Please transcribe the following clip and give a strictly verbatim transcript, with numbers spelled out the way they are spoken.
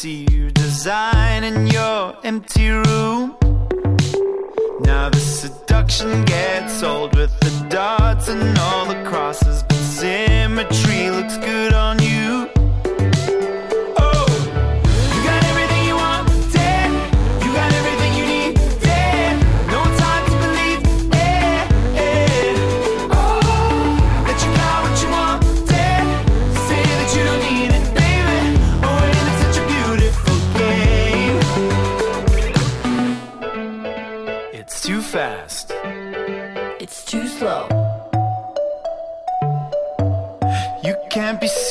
see your design in your empty room. Now the seduction gets old with the dots and all the crosses, but symmetry looks good on you. Oh, you got everything you want, damn. You got everything you need, damn. No time to believe, eh, eh. Oh, that you got what you want, damn. Say that you don't need it, baby. Oh, and it's such a beautiful game. It's too fast. It's too slow. You can't be